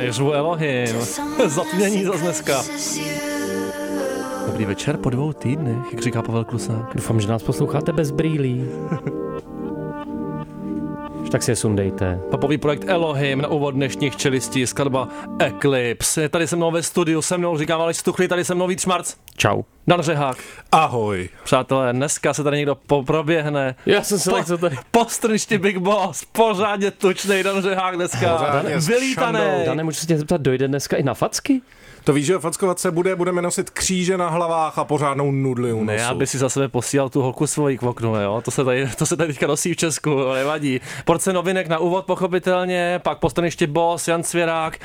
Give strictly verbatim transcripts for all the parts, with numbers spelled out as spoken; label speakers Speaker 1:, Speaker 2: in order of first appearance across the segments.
Speaker 1: Ježu Elohim. Zatmění zas dneska. Dobrý večer po dvou týdnech, jak říká Pavel Klusák.
Speaker 2: Doufám, že nás posloucháte bez brýlí. Tak si je sundejte.
Speaker 1: Popový projekt Elohim na úvod dnešních čelistí, skladba Eclipse. Tady se mnou ve studiu, se mnou říkám Aleš Stuchlý, tady se mnou Vít Šmarc.
Speaker 2: Čau.
Speaker 1: Dan Řehák.
Speaker 3: Ahoj.
Speaker 1: Přátelé, dneska se tady někdo proběhne.
Speaker 2: Já jsem se
Speaker 1: po,
Speaker 2: tak co tady.
Speaker 1: Postrništi Big Boss, pořádně tučnej Dan Řehák dneska. Vylítaný.
Speaker 2: Dane, můžu se tě zeptat, dojde dneska i na facky?
Speaker 3: To víš, že fackovat se bude, budeme nosit kříže na hlavách a pořádnou nudli u nosu.
Speaker 1: Ne, aby si za sebe posílal tu holku svoji k oknu, jo? To se tady, to se tady teďka nosí v Česku, nevadí. Porce novinek na úvod pochopitelně, pak postrniště Boss, Jan Cvěrák,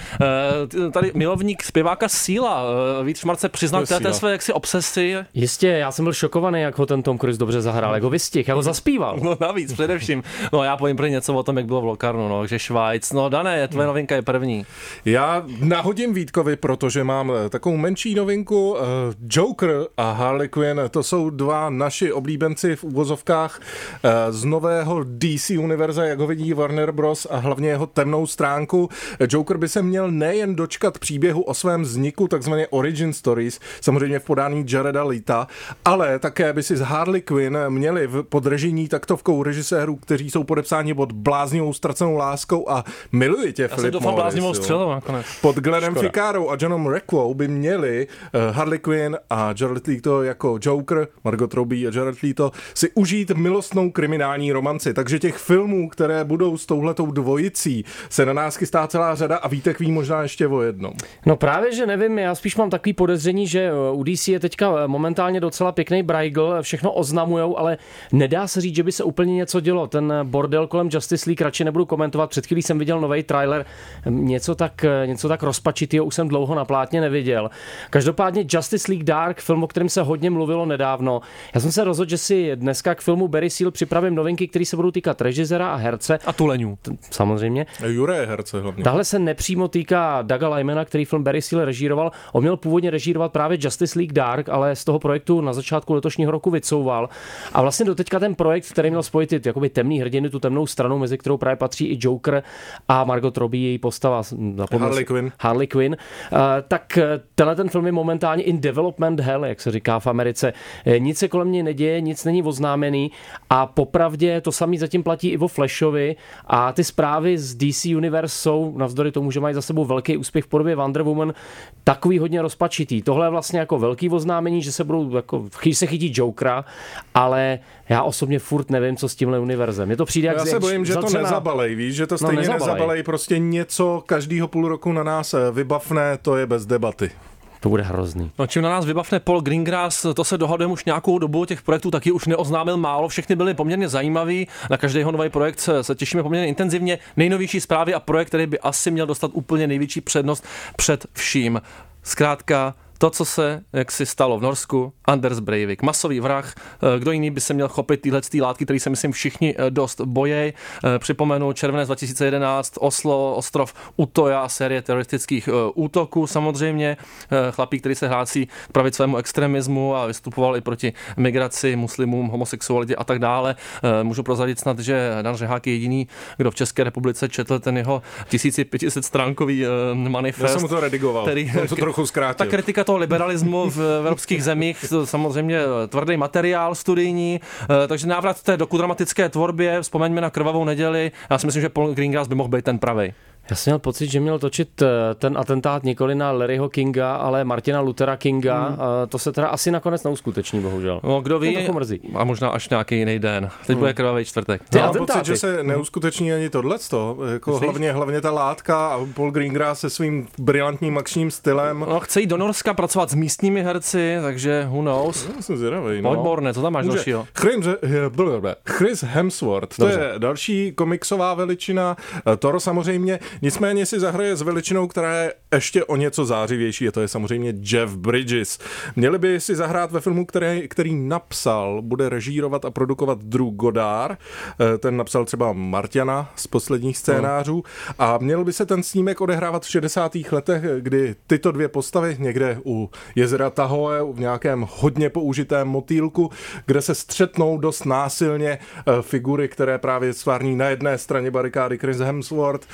Speaker 1: tady milovník zpěváka Síla, Vít Šmarc se přiznal k této své jaksi obsesi.
Speaker 2: Jistě, já jsem byl šokovaný, jak ho ten Tom Cruise dobře zahrál, jak ho vystih, jak ho zaspíval.
Speaker 1: No navíc, především. No já povím pro něco o tom, jak bylo v Locarnu, no, že Švajc. No Dané, tvoje novinka je první.
Speaker 3: Já nahodím Vítkovi, protože mám takovou menší novinku. Joker a Harley Quinn, to jsou dva naši oblíbenci v úvozovkách z nového D C univerza, jak ho vidí Warner Bros. A hlavně jeho temnou stránku. Joker by se měl nejen dočkat příběhu o svém vzniku, takzvané origin stories, samozřejmě v podání Jareda Leta, ale také by si z Harley Quinn měli v podrežení taktovkou režisérů, kteří jsou podepsáni pod bláznivou ztracenou láskou a miluji tě, Filip Morris.
Speaker 1: Bláznivou střelou nakonec.
Speaker 3: Pod Glennem Ficárou a Johnem Rockwell by měli uh, Harley Quinn a Jared Leto jako Joker, Margot Robbie a Jared Leto si užít milostnou kriminální romanci. Takže těch filmů, které budou s touhletou dvojicí, se na nás chystá celá řada a Vítek ví možná ještě o jednom.
Speaker 2: No právě, že nevím, já spíš mám takový podezření, že u D C je teďka momentálně docela pěkný brajgl, všechno oznamujou, ale nedá se říct, že by se úplně něco dělo. Ten bordel kolem Justice League radši nebudu komentovat. Před chvílí jsem viděl nový trailer, něco tak, něco tak rozpačitýho už jsem dlouho na plátně neviděl. Každopádně Justice League Dark, film, o kterém se hodně mluvilo nedávno. Já jsem se rozhodl, že si dneska k filmu Barry Seal připravím novinky, které se budou týkat režiséra a herce.
Speaker 1: A tuleňů.
Speaker 2: Samozřejmě.
Speaker 3: Jure je herce hlavně.
Speaker 2: Tahle se nepřímo týká Douga Lymana, který film Barry Seal režíroval. On měl původně režírovat právě Justice League Dark, ale z toho projektu na začátku letošního roku vycouval. A vlastně doteďka ten projekt, který měl spojit ty jakoby temný hrdiny, tu temnou stranu, mezi kterou právě patří i Joker a Margot Robbie, její postava.
Speaker 3: Harley Quinn.
Speaker 2: Harley Quinn. Uh, tak tenhle ten film je momentálně in development hell, jak se říká v Americe. Nic se kolem něj neděje, nic není oznámený a popravdě to samý zatím platí i o Flashovi a ty zprávy z D C Universe jsou, navzdory tomu, že mají za sebou velký úspěch v podobě Wonder Woman, takový hodně rozpačitý. Tohle je vlastně jako velký oznámení, že se budou jako, se chytí Jokera, ale já osobně furt nevím, co s tímhle univerzem. Mně to přijde jak
Speaker 3: Já se bojím, že
Speaker 2: zatřená...
Speaker 3: to nezabalej, víš, že to stejně no, nezabalej. nezabalej, prostě něco každýho půl roku na nás vybavne, to je bez debaty.
Speaker 2: To bude hrozný.
Speaker 1: No čím na nás vybavne Paul Greengrass, to se dohodujeme už nějakou dobu, těch projektů taky už neoznámil málo, všechny byly poměrně zajímavý, na každého nový projekt se, se těšíme poměrně intenzivně. Nejnovější zprávy a projekt, který by asi měl dostat úplně největší přednost před vším. Zkrátka to, co se jak si stalo v Norsku, Anders Breivik, masový vrah, kdo jiný by se měl chopit tyhle látky, které se myslím všichni dost bojí. Připomenu červenec dva tisíce jedenáct, Oslo, ostrov Utoja, série teroristických útoků samozřejmě. Chlapík, který se hlásí k pravicovému extremismu a vystupoval i proti migraci, muslimům, homosexualitě a tak dále. Můžu prozradit snad, že Dan Řehák je jediný, kdo v České republice četl ten jeho tisíc pět set stránkový manifest.
Speaker 3: Já jsem mu to redigoval,
Speaker 1: který,
Speaker 3: to trochu zkrátil.
Speaker 1: Ta kritika toho liberalismu v evropských zemích, to samozřejmě tvrdý materiál studijní, takže návrat v té dokudramatické tvorbě, vzpomeňme na Krvavou neděli, já si myslím, že Paul Greengrass by mohl být ten pravej.
Speaker 2: Já jsem měl pocit, že měl točit ten atentát nikoli na Larryho Kinga, ale Martina Luthera Kinga. Hmm. To se teda asi nakonec neuskuteční, bohužel.
Speaker 1: No, kdo ví, a možná až nějaký jiný den. Teď hmm. bude krvavý čtvrtek.
Speaker 3: Ty mám pocit, že se neuskuteční ani tohleto. Jako hlavně, hlavně ta látka a Paul Greengrass se svým brilantním akčním stylem.
Speaker 1: No, chce jít do Norska pracovat s místními herci, takže who knows.
Speaker 3: No, jsem zvědavý, no.
Speaker 1: Odborné, co tam máš dalšího?
Speaker 3: Chris Hemsworth, to Dobře. je další komiksová veličina. Thor samozřejmě. Nicméně si zahraje s veličinou, která je ještě o něco zářivější, a to je samozřejmě Jeff Bridges. Měli by si zahrát ve filmu, který, který napsal, bude režírovat a produkovat Drew Goddard. Ten napsal třeba Marťana z posledních scénářů a měl by se ten snímek odehrávat v šedesátých letech, kdy tyto dvě postavy někde u jezera Tahoe, v nějakém hodně použitém motýlku, kde se střetnou dost násilně figury, které právě stvární na jedné straně barikády Chris Hemsworth, na druhé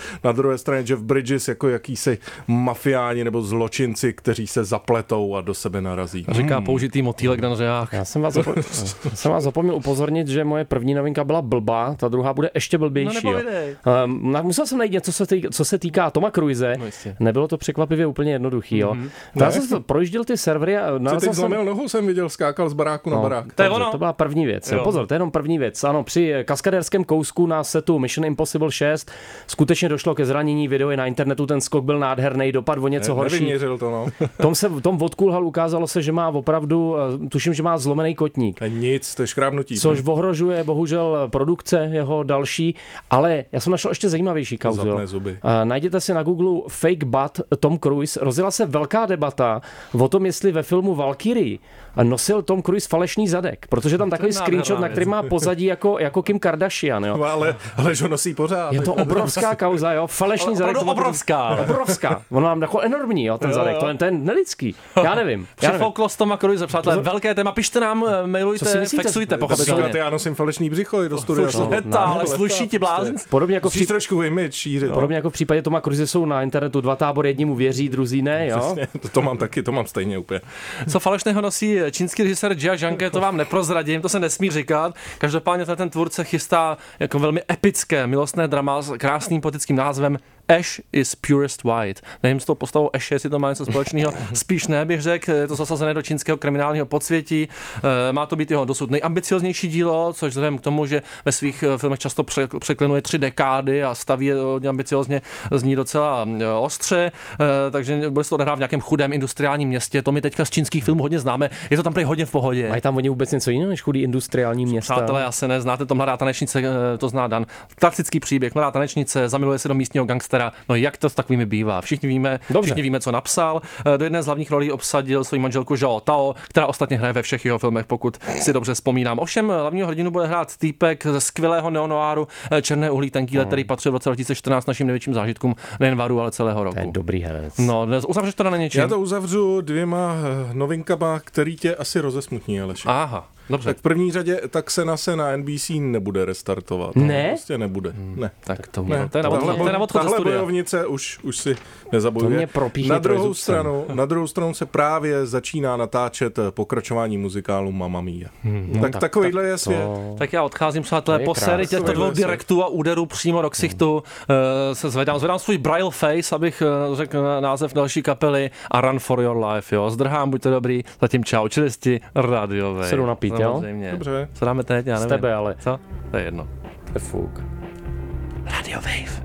Speaker 3: druhé straně Jeff Bridges jako jakýsi mafiáni nebo zločinci, kteří se zapletou a do sebe narazí.
Speaker 1: Říká hmm. použitý motýlek na řeách.
Speaker 2: Já jsem vás, zapomněl, jsem vás zapomněl upozornit, že moje první novinka byla blbá, ta druhá bude ještě blbější. No, um, musel jsem najít něco, co se týká, co se týká Toma Cruise. No, nebylo to překvapivě úplně jednoduchý. Jo. Mm-hmm. Já jsem to projížděl ty servery a
Speaker 3: co teď zlomil jsem... nohu, jsem viděl, skákal z baráku no, na barák.
Speaker 2: To, je ono. To byla první věc. Jo. Pozor, to je jenom první věc. Ano, při kaskadérském kousku na setu Mission Impossible šest skutečně došlo ke zranění, video je na internetu, ten skok byl nádherný, dopad o něco ne, horší.
Speaker 3: To, no.
Speaker 2: Tom se Tom odkulhal, ukázalo se, že má opravdu, tuším, že má zlomený kotník.
Speaker 3: A nic, to je škrábnutí.
Speaker 2: Což ne? ohrožuje bohužel produkce jeho další, ale já jsem našel ještě zajímavější kauzu. Najděte si na Google fake butt Tom Cruise. Rozjela se velká debata o tom, jestli ve filmu Valkyrie nosil Tom Cruise falešný zadek, protože tam takový screenshot, na který má pozadí jako, jako Kim Kardashian. Jo.
Speaker 3: No, ale, ale že nosí pořád.
Speaker 2: Je to obrovská kauza, jo, falešný zadek.
Speaker 1: To obrovská.
Speaker 2: Obrovská. On mám jako enormní, jo, ten jo, zadek, jo. To, je, to je nelidský. Já nevím.
Speaker 1: Přifouklo z Toma Cruise, přátelé, velké téma, pište nám, mailujte, faxujte, pochopitelně.
Speaker 3: Já nosím falešný břicho do studia.
Speaker 1: Ale sluší ti blázen.
Speaker 2: Podobně jako
Speaker 3: v trošku image šířit.
Speaker 2: Podobně jako v případě Toma Cruise jsou na internetu dva tábory, jednímu věří, druzí ne, jo.
Speaker 3: To, to mám taky, to mám stejně úplně.
Speaker 1: Co falešného nosí čínský režisér Jia Zhangke, to vám neprozradím, to se nesmí říkat. Každopádně ten tvůrce chystá jako velmi epické milostné drama s krásným poetickým názvem Ash is purest white. Nevím s tou postavou Ash, jestli to má něco společného. Spíš ne, bych řekl, je to zasazené do čínského kriminálního podsvětí. Má to být jeho dosud nejambicioznější dílo, což vzhledem k tomu, že ve svých filmech často překlenuje tři dekády a staví je hodně ambiciozně, zní docela ostře, takže bude se to odehrát v nějakém chudém industriálním městě. To my teďka z čínských filmů hodně známe. Je to tam prý hodně v pohodě.
Speaker 2: Mají tam oni vůbec něco jiného než chudý industriální města?
Speaker 1: Přátelé, asi neznáte to Mladá tanečnice, to zná Dan. Klasický příběh. Mladá tanečnice zamiluje se do místního gangstera. No jak to s takovými bývá? Všichni víme, všichni víme, co napsal. Do jedné z hlavních rolí obsadil svou manželku Zhao Tao, která ostatně hraje ve všech jeho filmech, pokud si dobře vzpomínám. Ovšem hlavního hrdinu bude hrát týpek ze skvělého neonoáru Černé uhlí tenký let, který patřil v roce dva tisíce čtrnáct našim největším zážitkům nejen varu, ale celého roku.
Speaker 2: To je dobrý herec.
Speaker 1: No, dnes uzavřeš to na něčím.
Speaker 3: Já to uzavřu dvěma novinkama, který tě asi rozesmutní, Aleši.
Speaker 1: Aha. Dobře.
Speaker 3: Tak v první řadě tak se na se na N B C nebude restartovat.
Speaker 2: Ne?
Speaker 3: Prostě nebude. Hmm. Ne.
Speaker 1: Tak to, ne. to je na odchod, to je na odchod ze studia.
Speaker 3: Bojovnice už, už si nezabojuje. Na druhou stranu, na druhou stranu se právě začíná natáčet pokračování muzikálu Mamma Mia. Hmm. Tak, tak takovýhle tak, je svět. To...
Speaker 1: Tak já odcházím, přátelé, po sérii těchto dvou direktů a úderů přímo do ksichtu hmm. uh, se zvedám. Zvedám svůj Braille face, abych uh, řekl název další kapely a Run for your life. Jo. Zdrhám, buďte dobrý. Zatím čau. Čilisti Radio Wave.
Speaker 2: Sedu napít.
Speaker 1: No, dobře. Co dáme teď? Já nevím.
Speaker 2: Z tebe, ale.
Speaker 1: Co? To je jedno.
Speaker 2: To je fuk.
Speaker 1: Radio Wave.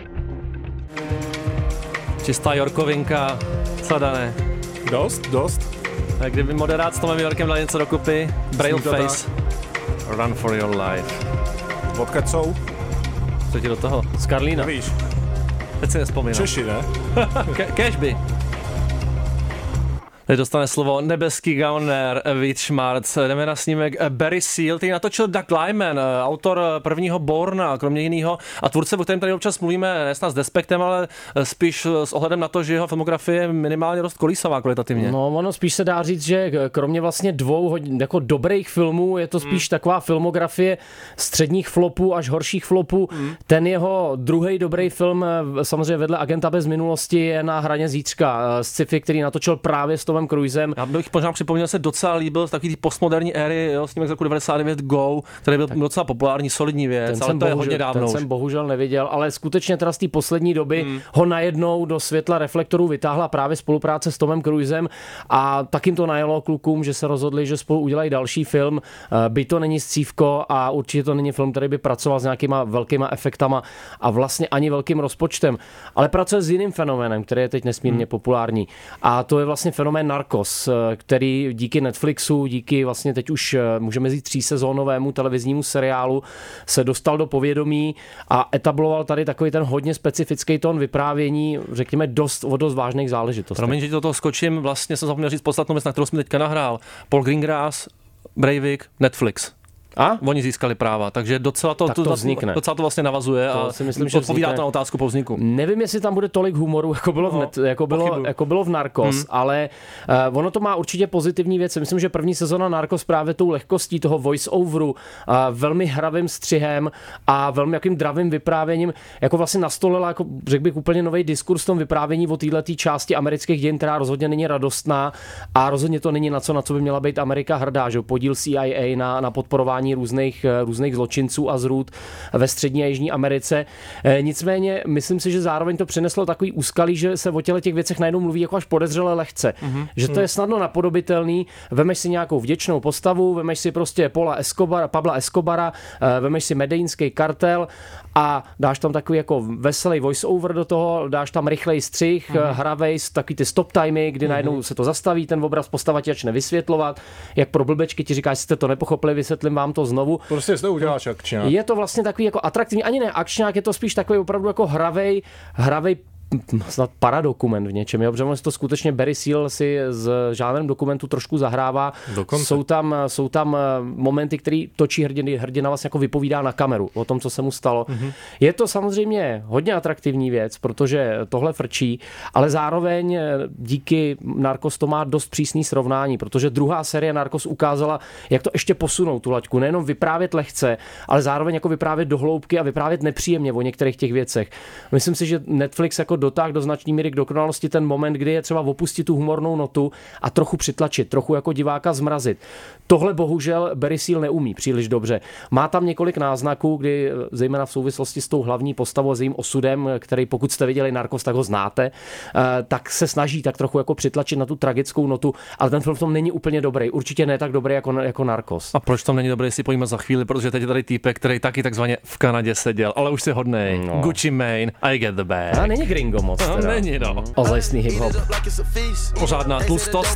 Speaker 1: Čistá Jorkovinka. Co, Dané?
Speaker 3: Dost, dost.
Speaker 1: A kdyby moderát s Tomem Jorkem dal něco dokupy, Braille Face. Run for your life.
Speaker 3: Odkud jsou?
Speaker 1: Co ti do toho?
Speaker 2: Z Karlína.
Speaker 3: Víš.
Speaker 1: Teď si nespomínám.
Speaker 3: Češi, ne?
Speaker 1: Ke- Cashby. Teď dostane slovo nebeský gauner Vít Šmarc. Jdeme na snímek Barry Seal, který natočil Doug Liman, autor prvního Bourna, kromě jiného, a tvůrce, o kterém tady občas mluvíme, ne snad s despektem, ale spíš s ohledem na to, že jeho filmografie je minimálně dost kolísavá kvalitativně.
Speaker 2: No, ono spíš se dá říct, že kromě vlastně dvou jako dobrých filmů, je to spíš hmm. taková filmografie středních flopů až horších flopů. Hmm. Ten jeho druhý dobrý film, samozřejmě vedle Agenta bez minulosti, je Na hraně zítřka, sci-fi, který natočil právě s Tomem Cruisem.
Speaker 1: Já bych možná připomněl, se docela líbil z takový postmoderní éry, jo, s ním z roku devadesát devět Go, který byl tak docela populární, solidní věc, ale to bohužel, je hodně dávno
Speaker 2: ten
Speaker 1: už.
Speaker 2: jsem bohužel neviděl, ale skutečně teda z té poslední doby hmm. ho najednou do světla reflektorů vytáhla právě spolupráce s Tomem Cruisem a tak jim to najelo klukům, že se rozhodli, že spolu udělají další film. By to není scívko a určitě to není film, který by pracoval s nějakýma velkýma efektama a vlastně ani velkým rozpočtem, ale pracuje s jiným fenoménem, který je teď nesmírně hmm. populární. A to je vlastně fenomén Narcos, který díky Netflixu, díky vlastně teď už můžeme říct třísezónovému televiznímu seriálu se dostal do povědomí a etabloval tady takový ten hodně specifický tón vyprávění, řekněme dost o dost vážných záležitostech.
Speaker 1: Promiň, že do toho skočím, vlastně jsem zapomněl říct podstatnou věc, na kterou jsem teďka nahrál. Paul Greengrass, Breivik, Netflix.
Speaker 2: A?
Speaker 1: Oni získali práva, takže docela to,
Speaker 2: to, to vznikne.
Speaker 1: Docela to vlastně navazuje
Speaker 2: to
Speaker 1: a
Speaker 2: si myslím, že
Speaker 1: odpovídá to na otázku po vzniku.
Speaker 2: Nevím, jestli tam bude tolik humoru, jako bylo, no, v, net, jako bylo, jako bylo v Narcos, hmm. ale uh, ono to má určitě pozitivní věci. Myslím, že první sezona Narcos právě tou lehkostí toho voice-overu, uh, velmi hravým střihem a velmi jakým dravým vyprávěním, jako vlastně nastolila, jako řekl bych, úplně nový diskurs v tom vyprávění o této části amerických dějin, která rozhodně není radostná a rozhodně to není na co, na co by měla být Amerika hrdá, že podíl C I A na, na podporování různých, různých zločinců a zrůd ve střední a jižní Americe. E, nicméně myslím si, že zároveň to přineslo takový úskalí, že se o těle těch věcech najednou mluví jako až podezřele lehce. Mm-hmm. Že to je snadno napodobitelný, vemeš si nějakou vděčnou postavu, vemeš si prostě Paula Escobara, Pabla Escobara, e, vemeš si medellínský kartel a dáš tam takový jako veselý voice-over do toho, dáš tam rychlej střih, mm-hmm. hravej, takový ty stop timey, kdy mm-hmm. najednou se to zastaví, ten obraz postava ti začne vysvětlovat, jak pro blbečky ti říká, jestli jste to nepochopili, vysvětlím vám to znovu.
Speaker 3: Prostě to uděláš akčňák.
Speaker 2: Je to vlastně takový jako atraktivní, ani ne akčňák, je to spíš takový opravdu jako hravej, hravej snad paradokument v něčem, jo? Protože to skutečně Barry Seal si s žánrem dokumentu trošku zahrává.
Speaker 3: Dokonce.
Speaker 2: Jsou tam, jsou tam momenty, který točí hrdina, hrdina vlastně jako vypovídá na kameru o tom, co se mu stalo. Mm-hmm. Je to samozřejmě hodně atraktivní věc, protože tohle frčí, ale zároveň díky Narcos to má dost přísný srovnání, protože druhá série Narcos ukázala, jak to ještě posunou tu laťku, nejenom vyprávět lehce, ale zároveň jako vyprávět do hloubky a vyprávět nepříjemně o některých těch věcech. Myslím si, že Netflix jako dotáh do značné míry k dokonalosti ten moment, kdy je třeba opustit tu humornou notu a trochu přitlačit, trochu jako diváka zmrazit. Tohle bohužel Barry Seal neumí příliš dobře. Má tam několik náznaků, kdy zejména v souvislosti s tou hlavní postavou a s jejím osudem, který pokud jste viděli Narcos, tak ho znáte, tak se snaží tak trochu jako přitlačit na tu tragickou notu, ale ten film v tom není úplně dobrý. Určitě ne tak dobrý jako, jako Narcos.
Speaker 1: A proč tam není dobrý, si pojíme za chvíli, protože teď je tady týpek, který taky takzvaně v Kanadě seděl, ale už si hodnej. No. Gucci Mane, I get the bag.
Speaker 2: A není gringo moc.
Speaker 1: No, není, no.
Speaker 2: Ozajstný hip-hop.
Speaker 1: Pořádná tlustost.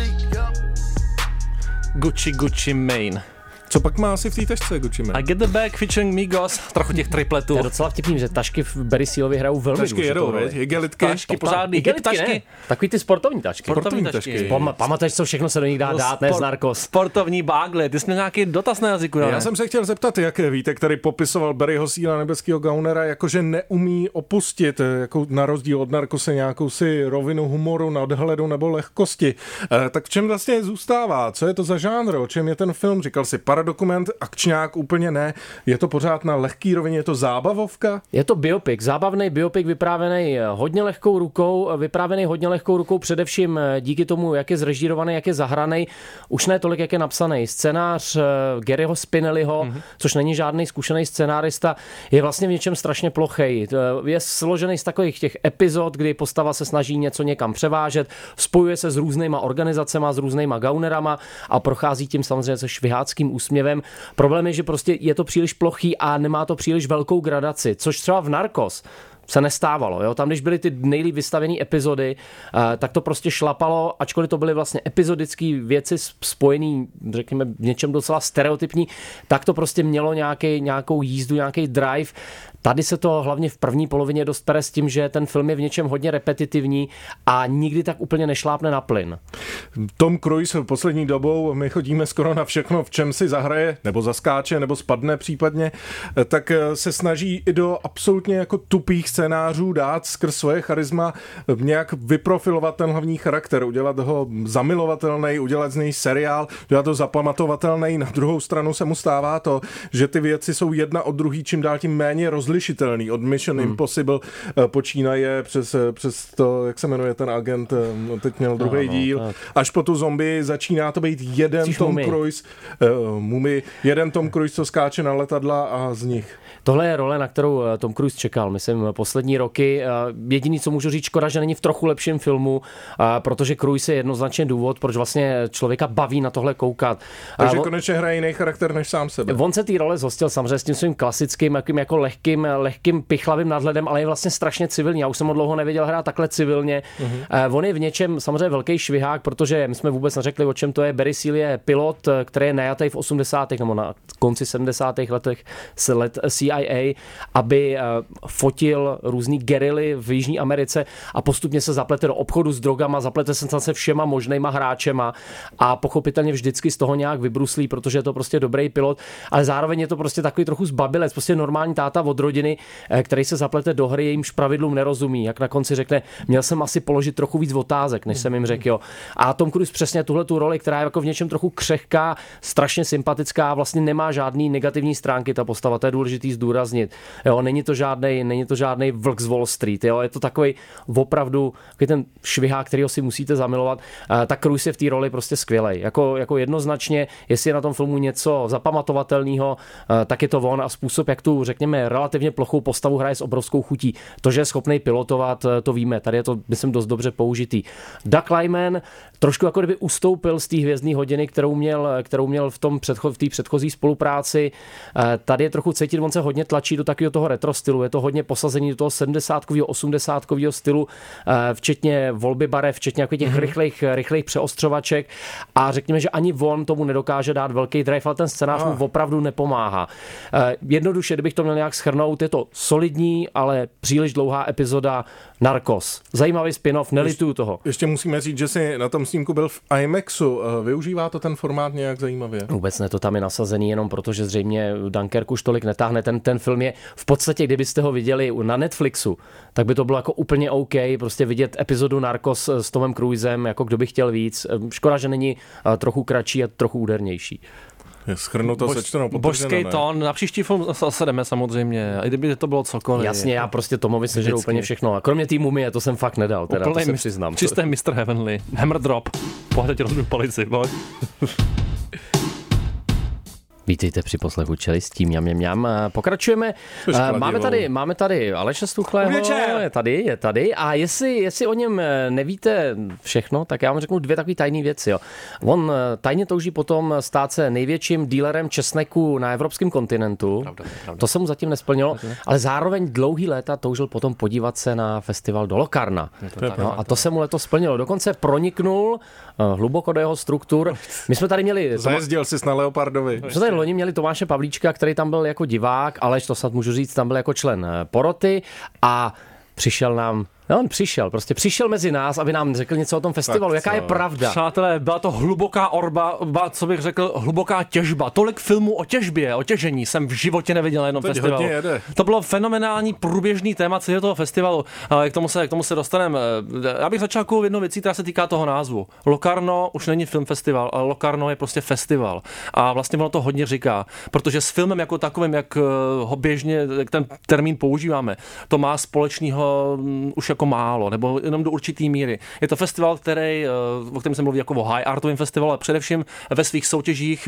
Speaker 1: Gucci, Gucci Mane.
Speaker 3: Co pak má asi v té tašce Gucci Mane?
Speaker 1: I get the bag featuring Migos, trochu těch tripletů.
Speaker 2: To je docela vtipný, že tašky v Barry Sealovi hrajou velmi
Speaker 3: tašky jedou, veď? Igelitky.
Speaker 1: Tašky, pořádný.
Speaker 2: Igelitky, ne. Takový ty sportovní tašky.
Speaker 1: Sportovní tašky.
Speaker 2: Pamatuješ, co všechno se do nich dá no, dát, ne z Narcos.
Speaker 1: Sportovní bágle. Ty jsi měl nějaký dotaz na jazyku, ne?
Speaker 3: Já jsem se chtěl zeptat, jak víte, který popisoval Barryho Seala, nebeského gaunera, jakože neumí opustit, jako na rozdíl od Narcose, nějakou si rovinu humoru, nadhledu nebo lehkosti. E, tak v čem vlastně zůstává? Co je to za žánr? O čem je ten film? Říkal si paradokument, akčňák úplně ne. Je to pořád na lehký rovině, je to zábavovka?
Speaker 2: Je to biopik, zábavný biopik vyprávěný hodně lehkou rukou, vyprávěný hodně lehkou rukou především díky tomu, jak je zrežírovaný, jak je zahraný, už ne tolik, jak je napsaný. Scénář Garyho Spinelliho, mm-hmm. což není žádný zkušený scénárista, je vlastně v něčem strašně plochej. Je složený z takových těch epizod, kdy postava se snaží něco někam převážet, spojuje se s různýma organizacema, s různýma gaunerama a prochází tím samozřejmě se šviháckým úsměvem. Problém je, že prostě je to příliš plochý a nemá to příliš velkou gradaci, což třeba v Narcos se nestávalo. Jo? Tam, když byly ty nejlíp vystavené epizody, tak to prostě šlapalo, ačkoliv to byly vlastně epizodické věci spojené, řekněme, v něčem docela stereotypní, tak to prostě mělo nějaký, nějakou jízdu, nějaký drive. Tady se to hlavně v první polovině dost pere s tím, že ten film je v něčem hodně repetitivní a nikdy tak úplně nešlápne na plyn.
Speaker 3: Tom Cruise poslední dobou, my chodíme skoro na všechno, v čem si zahraje, nebo zaskáče, nebo spadne případně, tak se snaží i do absolutně jako tupých scénářů dát skrz svoje charisma nějak vyprofilovat ten hlavní charakter, udělat ho zamilovatelný, udělat z něj seriál, udělat to zapamatovatelný. Na druhou stranu se mu stává to, že ty věci jsou jedna od druhý čím dál tím méně rozlišitelný. Od Mission hmm. Impossible počínaje přes, přes to, jak se jmenuje ten agent, teď měl druhý no, díl, tak. Až po tu zombie začíná to být jeden Cíž Tom mumii. Cruise, uh, mumii, jeden Tom Cruise, co skáče na letadla a z nich.
Speaker 2: Tohle je role, na kterou Tom Cruise čekal, myslím, poslední roky. Jediný, co můžu říct, škoda, že není v trochu lepším filmu, protože Cruise je jednoznačně důvod, proč vlastně člověka baví na tohle koukat.
Speaker 3: Takže
Speaker 2: on,
Speaker 3: konečně hraje jiný charakter než sám sebe.
Speaker 2: On se té role zhostil samozřejmě s tím svým klasickým, jakým jako lehkým takovým lehkým pichlavým nadhledem, ale je vlastně strašně civilní. Já už jsem ho dlouho neviděl hrát takhle civilně. Mm-hmm. On je v něčem samozřejmě velký švihák, protože my jsme vůbec neřekli, o čem to je. Barry Seal je pilot, který je najatý v osmdesátých nebo na konci sedmdesátých letech z let C I A, aby fotil různý gerily v Jižní Americe a postupně se zaplete do obchodu s drogama, zaplete se se všema možnýma hráčema a pochopitelně vždycky z toho nějak vybruslí, protože je to prostě dobrý pilot, ale zároveň je to prostě takový trochu zbabilec, prostě normální táta od rodiny, který se zaplete do hry, jejímž pravidlům nerozumí, jak na konci řekne, měl jsem asi položit trochu víc otázek, než jsem jim řekl, jo. A Tom Cruise přesně tuhle tu roli, která je jako v něčem trochu křehká, strašně sympatická, vlastně nemá žádný negativní stránky ta postava, to je důležitý zdůraznit. Jo, není to žádnej, není to žádnej vlk z Wall Street, jo, je to takový opravdu takový ten švihák, kterýho si musíte zamilovat. Tak Cruise je v té roli prostě skvělej. Jako, jako jednoznačně, jestli je na tom filmu něco zapamatovatelného, tak je to on a způsob, jak tu, řekněme, relativně plochou postavu hraje s obrovskou chutí. To, že je schopný pilotovat, to víme. Tady je to, myslím, dost dobře použitý. Doug Liman trošku jako kdyby ustoupil z té hvězdné hodiny, kterou měl, kterou měl v tom předcho, v té předchozí spolupráci. Tady je trochu cítit, on se hodně tlačí do takového toho retro stylu. Je to hodně posazení do toho sedmdesátkového, osmdesátkového stylu, včetně volby barev, včetně jako těch mm-hmm. rychlých, rychlých přeostřovaček. A řekněme, že ani on tomu nedokáže dát velký drive, ale ten scénář ah. mu opravdu nepomáhá. Jednoduše, kdybych to měl nějak shrnout, je to solidní, ale příliš dlouhá epizoda Narcos. Zajímavý spin-off, nelituju toho.
Speaker 3: Ještě musíme říct, že si na tom snímku byl v IMAXu. Využívá to ten formát nějak zajímavě?
Speaker 2: Vůbec ne, to tam je nasazený jenom proto, že zřejmě Dunkerque už tolik netáhne. Ten, ten film je v podstatě, kdybyste ho viděli na Netflixu, tak by to bylo jako úplně OK, prostě vidět epizodu Narcos s Tomem Cruisem, jako kdo by chtěl víc. Škoda, že není trochu kratší a trochu údernější.
Speaker 3: Schrnuto,
Speaker 1: Bož,
Speaker 3: sečteno,
Speaker 1: božský tón, na příští film se jdeme samozřejmě, i kdyby to bylo cokoliv.
Speaker 2: Jasně, já prostě Tomovi sežeru úplně všechno. A kromě té mumie, to jsem fakt nedal, teda, to se přiznám.
Speaker 1: Čisté mister Heavenly, Hammer Drop, pohledě rozbiju polici, boj.
Speaker 2: Vítejte při poslechu Čelistí, mňam, mňam, mňam. Pokračujeme. Máme tady, máme tady Aleše Stuchlého, je tady, je tady. A jestli, jestli o něm nevíte všechno, tak já vám řeknu dvě takové tajné věci. Jo. On tajně touží potom stát se největším dílerem česneku na evropském kontinentu. Pravda, pravda. To se mu zatím nesplnilo, ale zároveň dlouhý léta toužil potom podívat se na festival do Locarna. No, a to se mu letos splnilo. Dokonce proniknul hluboko do jeho struktur. My jsme tady měli...
Speaker 3: Zajezdil jsi na Leopardovi.
Speaker 2: Loni měli Tomáše Pavlíčka, který tam byl jako divák, Aleš, to snad můžu říct, tam byl jako člen poroty a přišel nám No, on přišel, prostě přišel mezi nás, aby nám řekl něco o tom festivalu. Tak, jaká je pravda?
Speaker 1: Přátelé, byla to hluboká orba, co bych řekl, hluboká těžba. Tolik filmů o těžbě, o těžení jsem v životě neviděl na jednom Teď festivalu. To bylo fenomenální průběžný téma celého toho festivalu. Ale k tomu se, k tomu se dostaneme. Já bych začal jako jednou věcí, která se týká toho názvu. Locarno už není film festival, ale Locarno je prostě festival. A vlastně ono to hodně říká, protože s filmem jako takovým, jak ho běžně, jak ten termín používáme, to má společného už jako málo, nebo jenom do určitý míry. Je to festival, který, o kterém se mluví jako o high artovém festivalu, ale především ve svých soutěžích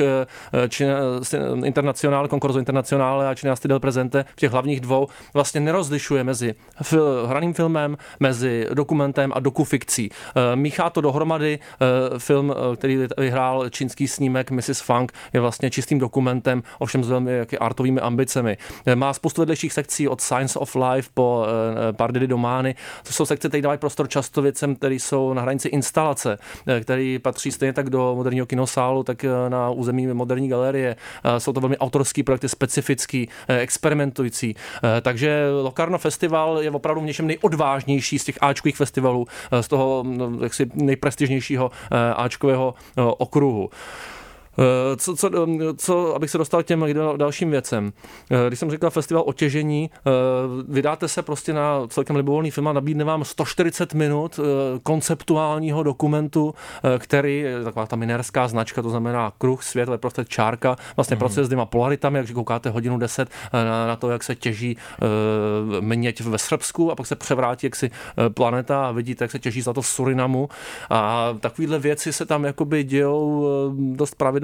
Speaker 1: Internacionále, Concorso Internacionále a Cineasti del Presente, v těch hlavních dvou, vlastně nerozlišuje mezi fil, hraným filmem, mezi dokumentem a dokufikcí. Míchá to dohromady. Film, který vyhrál čínský snímek missus Funk, je vlastně čistým dokumentem, ovšem s velmi artovými ambicemi. Má spoustu vedlejších sekcí od Science of Life po Pardidy Domány. To jsou sekce, které dávají prostor často věcem, které jsou na hranici instalace, které patří stejně tak do moderního kinosálu, tak na území moderní galerie. Jsou to velmi autorský projekty, specifický, experimentující. Takže Locarno Festival je opravdu v něčem nejodvážnější z těch áčkových festivalů, z toho jaksi nejprestižnějšího áčkového okruhu. Co, co, co, abych se dostal k těm dalším věcem. Když jsem říkal festival o těžení, vydáte se prostě na celkem libovolný film a nabídne vám sto čtyřicet minut konceptuálního dokumentu, který je taková ta minerská značka, to znamená kruh, svět, ale prostě čárka, vlastně mm. proces s dvěma polaritami, jak koukáte hodinu deset na, na to, jak se těží měď ve Srbsku a pak se převrátí jaksi planeta a vidíte, jak se těží zlato v Surinamu a takovýhle věci se tam jakoby dějou dost pravidelně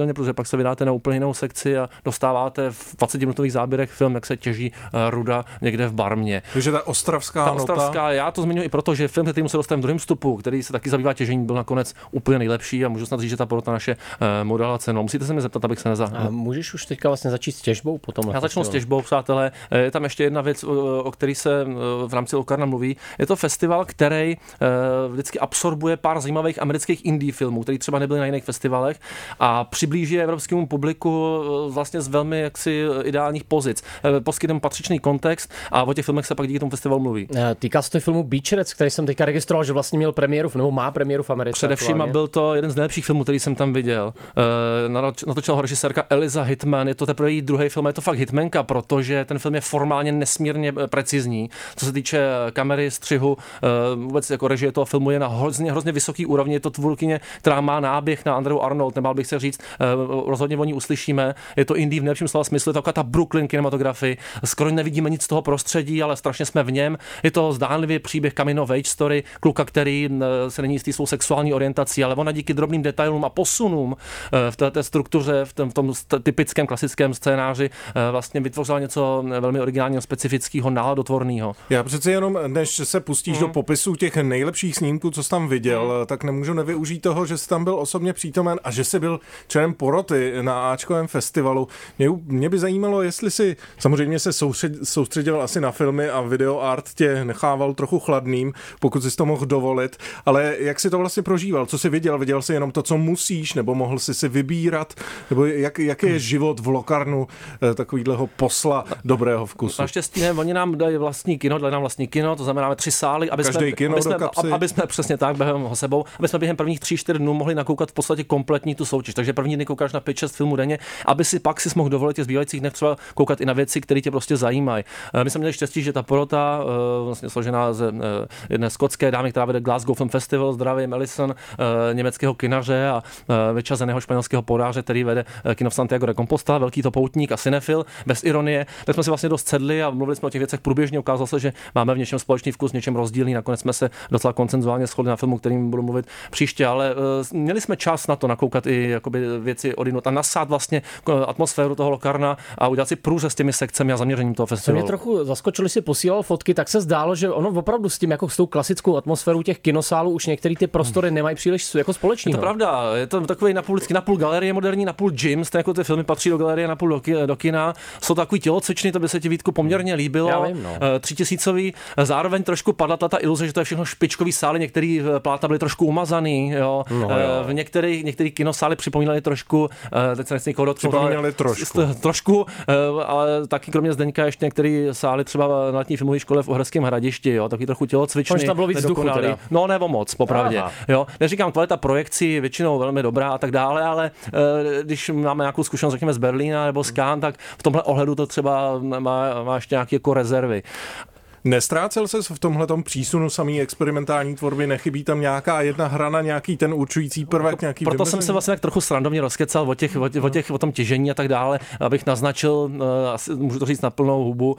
Speaker 1: pravidelně, protože pak se vydáte na úplně jinou sekci a dostáváte v dvacetiminutových záběrech film, jak se těží ruda někde v Barmě.
Speaker 3: Takže ta ostravská
Speaker 1: ta
Speaker 3: nota.
Speaker 1: ostravská, já to zmiňuji i proto, že film, který se dostal v druhém vstupu, který se taky zabývá těžením, byl nakonec úplně nejlepší a můžu snad říct, že ta porota naše modelace. No, musíte se mi zeptat, abych se nezahnul.
Speaker 2: A můžeš už teďka vlastně začít s těžbou potom?
Speaker 1: Já začnu s těžbou, přátelé. Je tam ještě jedna věc, o které se v rámci Locarna mluví. Je to festival, který vždycky absorbuje pár zajímavých amerických indie filmů, které třeba nebyly na jiných festivalech a přiblíží evropskému publiku vlastně z velmi jaksi ideálních pozic. Poskytne patřičný kontext a o těch filmech se pak díky tomu festivalu mluví.
Speaker 2: Týká se to filmu Beach, který jsem teďka registroval, že vlastně měl premiéru, nebo má premiéru v Americe.
Speaker 1: Především a byl to jeden z nejlepších filmů, který jsem tam viděl. Natočila ho režisérka Eliza Hittman, je to teprve její druhý film, je to fakt hitmanka, protože ten film je formálně nesmírně precizní. Co se týče kamery, střihu, vůbec jako režie toho filmu je na hrozně, hrozně vysoký úrovni. Je to tvůrkyně, která má náběh na Andreu Arnold, nebál bych se říct, rozhodně o ní uslyšíme. Je to indie v nejlepším slova smyslu, je to taková ta Brooklyn kinematografii. Skoro nevidíme nic z toho prostředí, ale strašně jsme v něm. Je to zdánlivě příběh coming of age story kluka, který se není jistý svou sexuální orientací, ale ona díky drobným detailům a posunům v té, té struktuře, v tom, v tom typickém klasickém scénáři vlastně vytvořila něco velmi originálního, specifického, náladotvorného.
Speaker 3: Já přece jenom, než se pustíš mm. do popisu těch nejlepších snímků, co jsi tam viděl, mm. tak nemůžu nevyužít toho, že jsi tam byl osobně přítomen a že jsi byl členem poroty na Ačkovém festivalu. Mě, mě by zajímalo, jestli si samozřejmě se soustředil asi na filmy a video art tě nechával trochu chladným, pokud jsi to mohl dovolit, ale jak jsi to vlastně prožíval? Co jsi viděl? Viděl jsi jenom to, co musíš, nebo mohl jsi si vybírat? Nebo jak, jaký je život v Locarnu takovýhleho posla dobrého vkusu?
Speaker 1: Naštěstí ne, oni nám dají vlastní kino, dají nám vlastní kino, to znamená tři sály, aby
Speaker 3: Každý
Speaker 1: jsme,
Speaker 3: kino
Speaker 1: aby, jsme,
Speaker 3: do kapsy.
Speaker 1: aby jsme přesně tak během ho sebou, aby jsme během prvních tří, čtyř dnů mohli nakoukat v podstatě kompletní tu soutěž. Takže první dny koukáš na pět šest filmů denně, aby si pak si mohl dovolit těch zbývajících dnech třeba koukat i na věci, které tě prostě zajímají. My jsme měli štěstí, že ta porota, vlastně složená z jedné skotské dámy, která vede Glasgow Film Festival, zdravím Alison, německého kinaře a vyčazeného španělského podáře, který vede kino v Santiago de Compostela, velký to poutník a cinefil, bez ironie. Tak jsme si vlastně dost sedli a mluvili jsme o těch věcech průběžně. Ukázalo se, že máme v něčem společný vkus, v něčem rozdílný. Nakonec jsme se docela konsenzuálně shodli na filmu, kterým budu mluvit příště, ale uh, měli jsme čas na to nakoukat i jakoby věci odinut a nasát vlastně atmosféru toho Locarna a udělat si průřez s těmi sekcemi a zaměřením toho festivalu.
Speaker 2: Mě trochu zaskočili, si posílal fotky, tak se zdálo, že ono opravdu s tím jako s tou klasickou atmosférou těch kinosálů už některé ty prostory nemají příliš jako společného.
Speaker 1: Je to pravda, je to takový napůl vždycky napůl galerie moderní, napůl gym, stejně jako ty filmy patří do galerie, napůl do, ki, do kina. Jsou takový tělocvičný, to by se ti, Vítku, poměrně líbilo.
Speaker 2: Já vím, no.
Speaker 1: Třítisícový, zároveň trošku padla ta iluze, že to je všechno špičkový sály, některý plátna byly trošku umazaný, jo. No, jo. V některých některý kinosály připomínaly trošku, teď se nechci někoho dotknout, ale
Speaker 3: trošku.
Speaker 1: trošku, ale taky kromě Zdeňka ještě některé sály třeba na letní filmové škole v Uherském Hradišti, jo, taky trochu tělocvičný.
Speaker 2: Tam bylo víc vzduchu,
Speaker 1: no nebo moc, popravdě. Jo. Neříkám, kvalita projekcí většinou velmi dobrá a tak dále, ale když máme nějakou zkušenost, řekněme z Berlína nebo z Cannes, tak v tomhle ohledu to třeba má, má ještě nějaké jako rezervy.
Speaker 3: Nestrácel ses v tomhletom přísunu samý experimentální tvorby, nechybí tam nějaká jedna hrana, nějaký ten určující prvek, nějaký
Speaker 1: Proto
Speaker 3: vymezení?
Speaker 1: jsem se vlastně tak trochu srandovně rozkecal o těch, o, těch, o, těch, o tom těžení a tak dále, abych naznačil, asi můžu to říct na plnou hubu,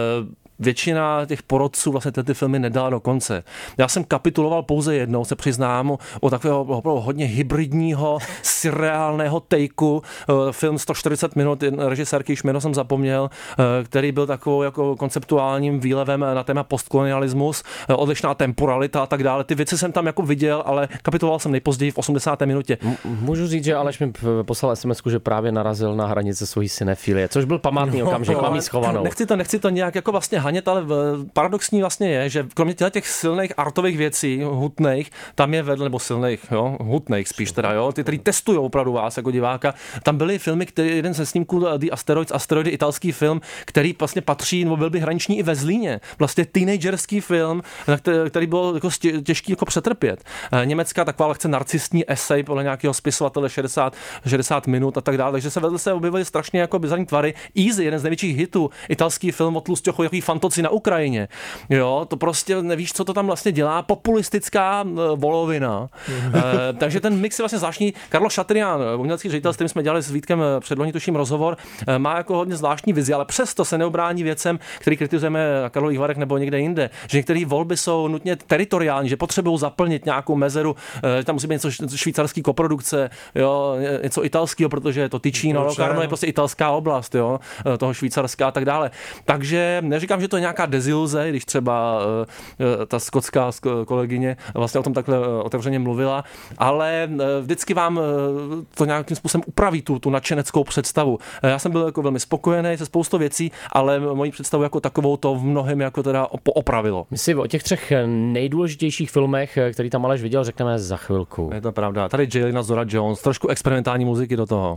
Speaker 1: většina těch porodců vlastně ty filmy nedala do konce. Já jsem kapituloval pouze jednou, se přiznám, o takového opravdu hodně hybridního, surreálného takeu, film sto čtyřicet minut, režisérky, již jméno jsem zapomněl, který byl takovou jako konceptuálním výlevem na téma postkolonialismus, odlišná temporalita a tak dále. Ty věci jsem tam jako viděl, ale kapituloval jsem nejpozději v osmdesáté minutě.
Speaker 2: Můžu říct, že Aleš mi poslal es em esku, že právě narazil na hranice svojí cinefilie, což byl památný no, okamžik, mám jí schovanou.
Speaker 1: Nechci to, nechci to nějak jako vlastně hanět, ale paradoxní vlastně je, že kromě těch silných artových věcí, hutných, tam je vedle, nebo silných, jo, hutných spíš teda, jo, ty, který testují opravdu vás jako diváka, tam byly filmy, který, jeden ze snímků The Asteroids, Asteroidy, italský film, který vlastně patří, nebo byl by hraniční i ve Zlíně. Vlastně teenagerský film, který, který bylo jako těžký jako přetrpět. Německá taková lehce narcistní esej podle nějakého spisovatele šedesát, šedesát minut a tak dále, takže se vedle se objevily strašně jako bizarní tvary. Easy, jeden z největších hitů, italský film o Tlusťochu, jaký fan Fantoci na Ukrajině. Jo, to prostě nevíš, co to tam vlastně dělá, populistická volovina. e, takže ten mix je vlastně zvláštní. Karlo Šatrián, umělecký ředitel, s kterým jsme dělali s Vítkem předloni tuším rozhovor, má jako hodně zvláštní vizi, ale přesto se neobrání věcem, který kritizujeme na Karlových Varech nebo někde jinde, že některé volby jsou nutně teritoriální, že potřebují zaplnit nějakou mezeru, že tam musí být něco švýcarský koprodukce, jo, něco italského, protože to Ticino, Locarno je prostě italská oblast, jo, toho Švýcarska a tak dále. Takže neříkám, že to je nějaká deziluze, když třeba ta skotská kolegyně vlastně o tom takhle otevřeně mluvila, ale vždycky vám to nějakým způsobem upraví tu, tu nadšeneckou představu. Já jsem byl jako velmi spokojený se spoustou věcí, ale moji představu jako takovou to v mnohem jako teda poopravilo.
Speaker 2: My si o těch třech nejdůležitějších filmech, který tam Aleš viděl, řekneme za chvilku.
Speaker 1: Je to pravda. Tady Jelena Zora Jones, trošku experimentální muziky do toho.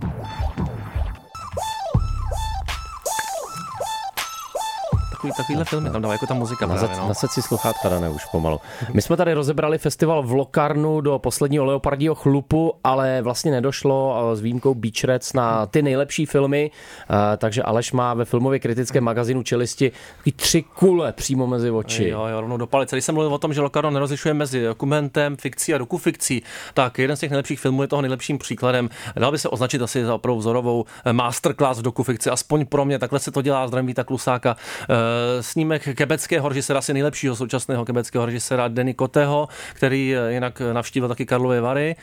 Speaker 1: Takový, takovýhle filmy tam dávají, jako ta muzika.
Speaker 2: Nazad,
Speaker 1: právě, no.
Speaker 2: Nasad si sluchátka, Dané, už pomalu. My jsme tady rozebrali festival v Locarnu do posledního Leopardího chlupu, ale vlastně nedošlo s výjimkou Beach Rats na ty nejlepší filmy, takže Aleš má ve filmově kritickém magazínu Čelisti tři kule přímo mezi oči.
Speaker 1: Jo, jo, rovnou do palice. Když jsem mluvil o tom, že Locarno nerozlišuje mezi dokumentem, fikcí a dokufikcí, tak jeden z těch nejlepších filmů je toho nejlepším příkladem. Dal by se označit asi za opravdu vzorovou masterclass v dokufikci, aspoň pro mě, takhle se to dělá, zdravím Víta Klusáka. Snímek quebeckého režiséra, asi nejlepšího současného quebeckého režiséra Denny Coteho, který jinak navštívil taky Karlovy Vary.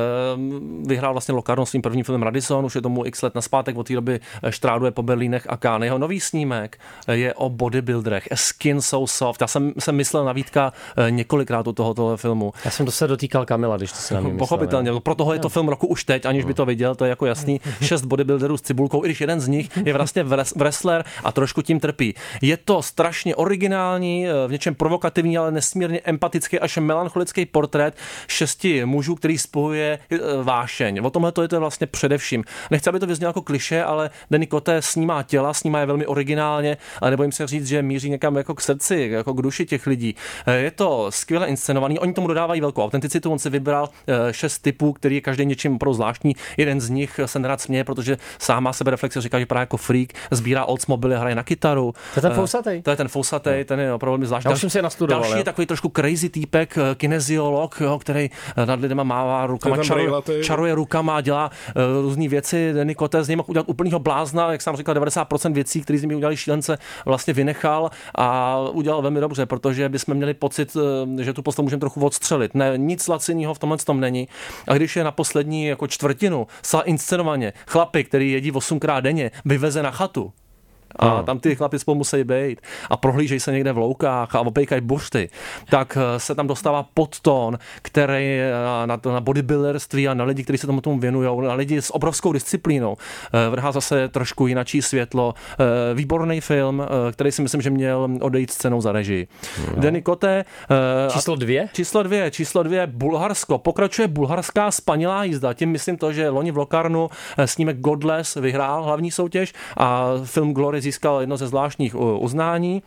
Speaker 1: Vyhrál vlastně Locarno svým prvním filmem Radisson, už je tomu x let naspátek, od té doby štráduje po Berlínech a Cannes. Jeho nový snímek je o bodybuilderech, A Skin So Soft. Já jsem, jsem myslel na Vítka několikrát u tohoto filmu.
Speaker 2: Já jsem to se dotýkal Kamila, když to si na mě myslel.
Speaker 1: Pochopitelně, pro toho je to film roku už teď, aniž by to viděl, to je jako jasný. Šest bodybuilderů s cibulkou, i když jeden z nich je vlastně wrestler a trošku tím trpí. Je to strašně originální, v něčem provokativní, ale nesmírně empatický až melancholický portrét šesti mužů, který spojuje vášeň. O tomhle to je to vlastně především. Nechci, aby to vyznělo jako klišé, ale Denny Cote snímá těla, snímá je velmi originálně, ale nebojím se říct, že míří někam jako k srdci, jako k duši těch lidí. Je to skvěle inscenovaný, oni tomu dodávají velkou autenticitu, on si vybral šest typů, který je každý něčím opravdu zvláštní. Jeden z nich se nerad směje, protože sám má sebereflexe, říká, že právě jako freak, sbírá Oldsmobily, hraje na kytaru.
Speaker 2: To je ten fousatej.
Speaker 1: To je ten fousatej, ten je opravdu velmi zvláštní.
Speaker 2: Já už jsem si je nastudoval.
Speaker 1: Další je takový trošku crazy týpek, kineziolog, jo, který nad lidema mává rukama, čaruje, čaruje rukama, dělá uh, různé věci. Denny Cote z něj mohl udělat úplnýho blázna, jak jsem říkal, devadesát procent věcí, které z nimi udělali šílence, vlastně vynechal a udělal velmi dobře, protože bychom měli pocit, že tu postavu můžeme trochu odstřelit. Ne, nic laciného v tomhle tom není. A když je na poslední jako čtvrtinu zcela inscenovaně chlapy, který jedí osmkrát denně, vyveze na chatu, a hmm. tam ty chlapi spolu musí být a prohlížejí se někde v loukách a opejkají bušty, tak se tam dostává podtón, který na, to, na bodybuilderství a na lidi, kteří se tomu tomu věnují, na lidi s obrovskou disciplínou vrhá zase trošku jinačí světlo. Výborný film, který si myslím, že měl odejít scénou za režii. Hmm. Denny Cote.
Speaker 2: Číslo dvě?
Speaker 1: Číslo dvě, číslo dvě, Bulharsko. Pokračuje bulharská spanilá jízda. Tím myslím to, že loni v Locarnu snímek Godless vyhrál hlavní soutěž a film Glory získal jedno ze zvláštních uznání.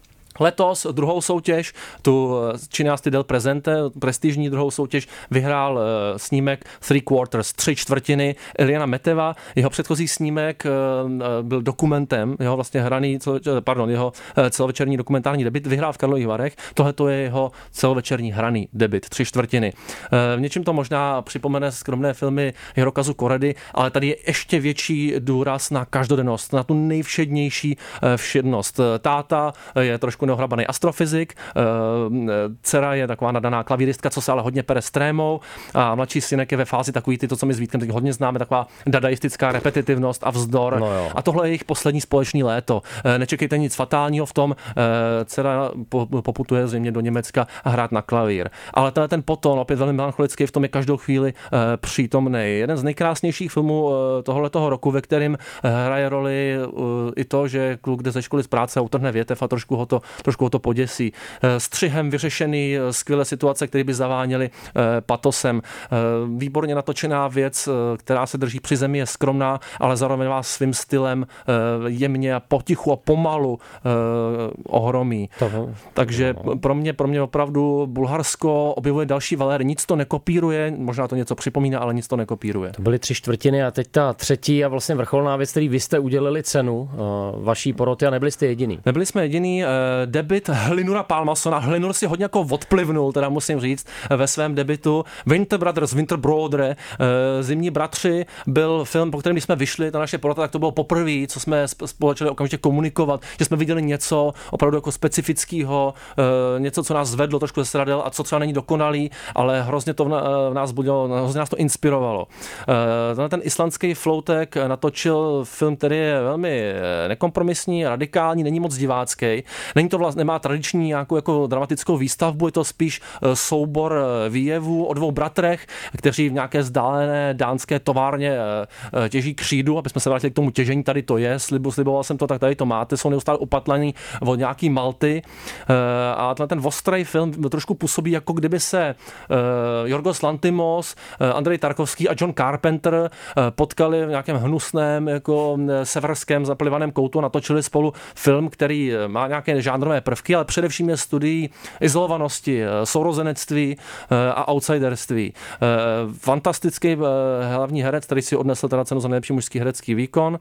Speaker 1: Letos druhou soutěž, tu Cineasti del Presente, prestižní druhou soutěž, vyhrál snímek Three Quarters, tři čtvrtiny, Eliana Meteva. Jeho předchozí snímek byl dokumentem, jeho vlastně hraný, pardon, jeho celovečerní dokumentární debut, vyhrál v Karlových Varech. Tohle to je jeho celovečerní hraný debut, tři čtvrtiny. V něčem to možná připomene skromné filmy Hirokazu Koredy, ale tady je ještě větší důraz na každodennost, na tu nejvšednější všednost. Táta je trošku neohrabaný astrofyzik, dcera je taková nadaná klavíristka, co se ale hodně pere s trémou a mladší synek je ve fázi takový ty, to, co my s Vítkem teď hodně známe, taková dadaistická repetitivnost a vzdor. No a tohle je jejich poslední společný léto. Nečekejte nic fatálního v tom, dcera poputuje zřejmě do Německa a hrát na klavír. Ale tenhle ten potom, opět velmi melancholický, v tom je každou chvíli přítomný. Jeden z nejkrásnějších filmů tohoto roku, ve kterém hraje roli i to, že kluk jde ze školy z práce a utrhne větev a trošku ho to trošku ho to poděsí. Střihem vyřešený skvělé situace, které by zaváněly patosem. Výborně natočená věc, která se drží při zemi, je skromná, ale zároveň vás svým stylem jemně a potichu a pomalu ohromí. To, Takže no. pro mě, pro mě opravdu Bulharsko objevuje další Valéry. Nic to nekopíruje, možná to něco připomíná, ale nic to nekopíruje.
Speaker 2: To byly tři čtvrtiny a teď ta třetí a vlastně vrcholná věc, který vy jste udělili cenu vaší poroty a nebyli jste jediný.
Speaker 1: Nebyli jsme jediný. Debut Hlinura Pálmasona. Hlinur si hodně jako odplivnul, teda musím říct, ve svém debutu. Winter Brothers, Winter Brother, Zimní bratři byl film, po kterém když jsme vyšli na naše porota, tak to bylo poprvé, co jsme společně okamžitě komunikovat, že jsme viděli něco opravdu jako specifického, něco, co nás zvedlo trošku ze sradel a co třeba není dokonalý, ale hrozně to v nás budilo, hrozně nás to inspirovalo. Ten islandský floutek natočil film, který je velmi nekompromisní, radikální, není moc divácký. Není to vlastně, nemá tradiční nějakou jako dramatickou výstavbu, je to spíš soubor výjevů o dvou bratrech, kteří v nějaké vzdálené dánské továrně těží křídu, aby jsme se vrátili k tomu těžení, tady to je, slibu, sliboval jsem to, tak tady to máte, jsou neustále upatlaný od nějaký Malty a ten ostrý film trošku působí, jako kdyby se Jorgos Lanthimos, Andrej Tarkovský a John Carpenter potkali v nějakém hnusném jako severském zaplivaném koutu a natočili spolu film, který má nějaké žánrové prvky, ale především je studií izolovanosti, sourozenectví a outsiderství. Fantastický hlavní herec, který si odnesl teda cenu za nejlepší mužský herecký výkon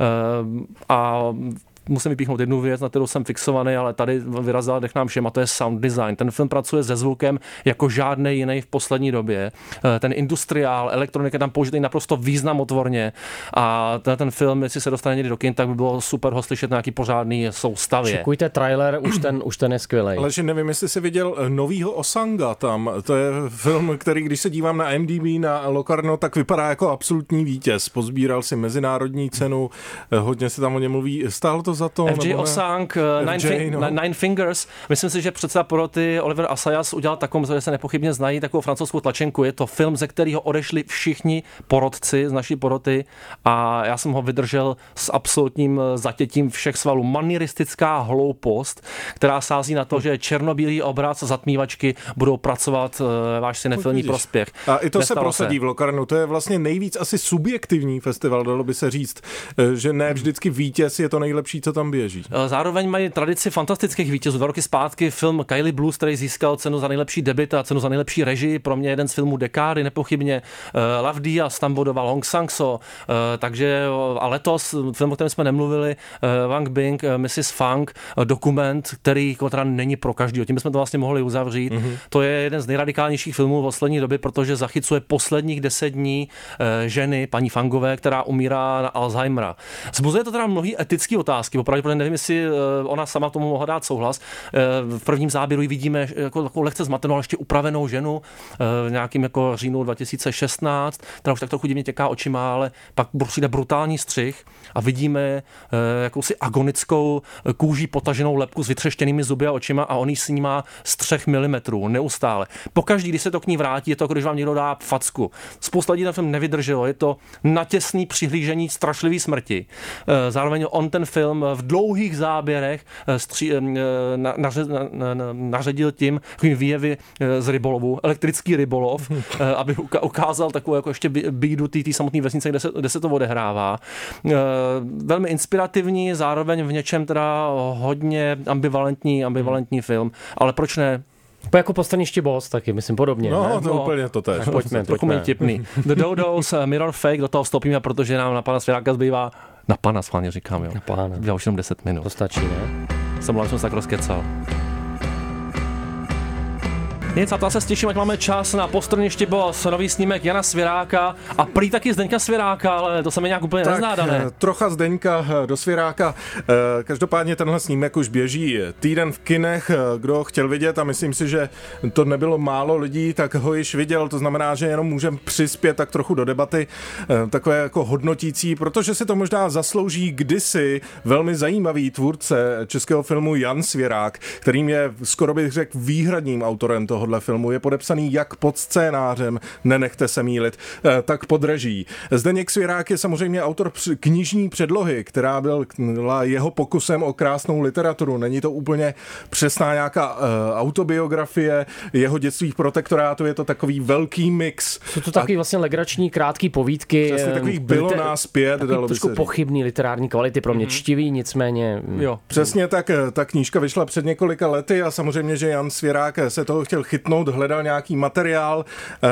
Speaker 1: a musím vypíchnout jednu věc, na kterou jsem fixovaný, ale tady vyrazila dech nám všem, a to je sound design. Ten film pracuje se zvukem jako žádný jiný v poslední době. Ten industriál, elektronika je tam použitý naprosto významotvorně a ten, ten film, jestli se dostane někdy do kin, tak by bylo super ho slyšet na nějaký pořádný soustavě.
Speaker 2: Čekujte trailer, už ten, už ten je skvělej.
Speaker 3: Ale že nevím, jestli jsi viděl novýho Osanga tam. To je film, který, když se dívám na I M D B, na Locarno, tak vypadá jako absolutní vítěz. Pozbíral si mezinárodní cenu, hodně se tam o něm mluví. Stálo to za to?
Speaker 1: F J Osang, Nine, Fi- no. Nine Fingers. Myslím si, že předseda poroty Oliver Assayas udělal takovou, že se nepochybně znají, takovou francouzskou tlačenku. Je to film, ze kterého odešli všichni porotci z naší poroty a já jsem ho vydržel s absolutním zatětím všech svalů. Manieristická hloupost, která sází na to, že černobílý obraz zatmívačky budou pracovat váš cinefilní prospěch.
Speaker 3: A i to Nestalo se prosadí se. v Locarnu. To je vlastně nejvíc asi subjektivní festival, dalo by se říct, že ne vždycky vítěz je to nejlepší, co tam běží.
Speaker 1: Zároveň mají tradici fantastických vítězů. Dva roky zpátky film Kylie Blues, který získal cenu za nejlepší debut a cenu za nejlepší režii, pro mě jeden z filmů dekády, nepochybně. Love Diaz tam bodoval, Hong Sang-so, takže a letos film, o kterém jsme nemluvili, Wang Bing, missus Fang, dokument, který teda není pro každýho. Tím bychom to vlastně mohli uzavřít. Mm-hmm. To je jeden z nejradikálnějších filmů v poslední době, protože zachycuje posledních deset dní ženy, paní Fangové, která umírá na Alzheimera. Zbuzuje to teda mnohý etický otázky. Opravdu nevím, jestli ona sama tomu mohla dát souhlas. V prvním záběru ji vidíme jako takovou lehce zmatenou, ale ještě upravenou ženu v nějakým jako říjnu dva tisíce šestnáct, která už tak trochu divně těká očima, ale pak přijde brutální střih a vidíme jakousi agonickou kůží potaženou lebku s vytřeštěnými zuby a očima a on ji snímá z třech milimetrů neustále. Pokaždý, když se to k ní vrátí, je to jako když vám někdo dá facku. Spousta lidí ten film nevydrželo, je to natěsný přihlížení strašlivý smrti. Zároveň on ten film v dlouhých záběrech stří, na, na, na, na, naředil tím výjevy z rybolovu, elektrický rybolov, aby ukázal takovou jako ještě bídu té samotné vesnice, kde se, kde se to odehrává. Velmi inspirativní, zároveň v něčem teda hodně ambivalentní, ambivalentní film, ale proč ne?
Speaker 2: Jako Postraniště Boss taky, myslím podobně.
Speaker 3: No,
Speaker 2: ne?
Speaker 3: to
Speaker 2: no.
Speaker 3: úplně to tež.
Speaker 1: Pojďme, trochu méně tipný. The Dodos, Mirror Fake, do toho vstoupíme, protože nám na pana Svěráka zbývá, na pana schválně říkám, jo.
Speaker 2: Na pána.
Speaker 1: Zbývá už jenom deset minut.
Speaker 2: To stačí, ne?
Speaker 1: Jsem mluvil, jsem se tak rozkecal. Nic, a to se stěším, ať máme čas na Postraniště Boss, nový snímek Jana Svěráka a prý taky Zdeňka Svěráka, ale to se mi nějak úplně
Speaker 3: tak,
Speaker 1: nezná, ne?
Speaker 3: Trocha Zdeňka do Svěráka. Každopádně tenhle snímek už běží týden v kinech, kdo chtěl vidět a myslím si, že to nebylo málo lidí, tak ho již viděl, to znamená, že jenom můžeme přispět tak trochu do debaty, takové jako hodnotící, protože si to možná zaslouží kdysi velmi zajímavý tvůrce českého filmu Jan Svěrák, kterým je skoro bych řekl výhradním autorem toho tohohle filmu. Je podepsaný jak pod scénářem, nenechte se mýlit, tak pod režií. Zdeněk Svěrák je samozřejmě autor knižní předlohy, která byla jeho pokusem o krásnou literaturu. Není to úplně přesná nějaká uh, autobiografie jeho dětství v protektorátu, je to takový velký mix.
Speaker 2: Jsou to takový a... vlastně legrační, krátký povídky.
Speaker 3: Přesně takových bylo liter... nás pět, dalo by se říct.
Speaker 2: Pochybný literární kvality, pro mě mm-hmm. čtivý, nicméně...
Speaker 3: Jo. Přesně tak, ta knížka vyšla před několika lety a samozřejmě, že Jan Svěrák se toho chtěl chytnout, hledal nějaký materiál.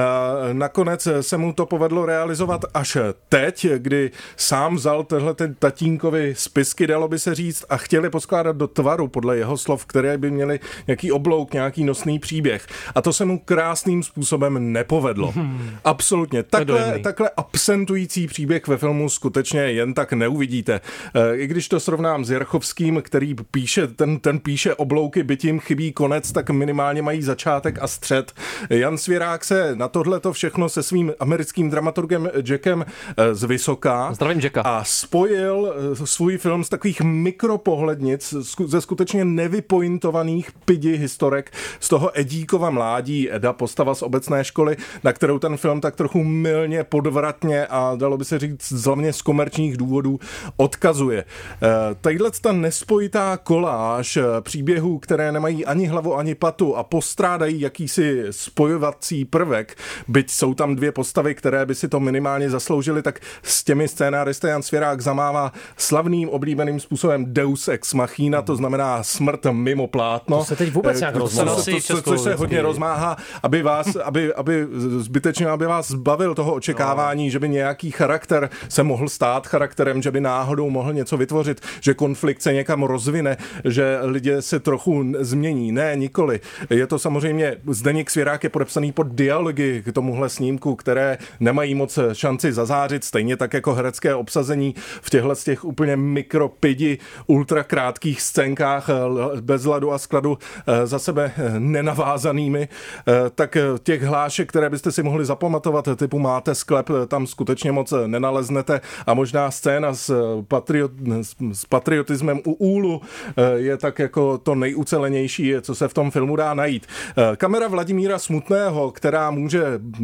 Speaker 3: Nakonec se mu to povedlo realizovat až teď, kdy sám vzal tenhle ten tatínkovi spisky, dalo by se říct, a chtěli poskládat do tvaru, podle jeho slov, které by měly nějaký oblouk, nějaký nosný příběh. A to se mu krásným způsobem nepovedlo. Hmm. Absolutně. Takhle, takhle absentující příběh ve filmu skutečně jen tak neuvidíte. I když to srovnám s Jerchovským, který píše, ten, ten píše oblouky, byť jim chybí konec, tak minimálně mají začátek a střed. Jan Svěrák se na tohleto všechno se svým americkým dramaturgem Jackem z Vysoká
Speaker 1: Zdravím Jacka.
Speaker 3: A spojil svůj film z takových mikropohlednic, ze skutečně nevypointovaných pidi historek z toho Edíkova mládí, Eda, postava z obecné školy, na kterou ten film tak trochu mylně, podvratně a dalo by se říct hlavně z komerčních důvodů odkazuje. Tadyhle ta nespojitá koláž příběhů, které nemají ani hlavu, ani patu a postrádají jakýsi spojovací prvek, byť jsou tam dvě postavy, které by si to minimálně zasloužily, tak s těmi scénáristy Jan Svěrák zamává slavným oblíbeným způsobem Deus ex machina, to znamená smrt mimo plátno.
Speaker 2: To se teď vůbec nějak rozmáhá.
Speaker 3: Což se hodně rozmáhá, aby vás, aby, aby zbytečně, aby vás zbavil toho očekávání, no. že by nějaký charakter se mohl stát charakterem, že by náhodou mohl něco vytvořit, že konflikt se někam rozvine, že lidé se trochu změní. Ne, nikoli. Je to samozřejmě, Zdeněk Svěrák je podepsaný pod dialogy k tomuhle snímku, které nemají moc šanci zazářit, stejně tak jako herecké obsazení v těchhle z těch úplně mikropidi, ultra krátkých scénkách bez ladu a skladu za sebe nenavázanými, tak těch hlášek, které byste si mohli zapamatovat, typu máte sklep, tam skutečně moc nenaleznete a možná scéna s, patriot, s patriotismem u úlu je tak jako to nejucelenější, co se v tom filmu dá najít. Kamera Vladimíra Smutného, která může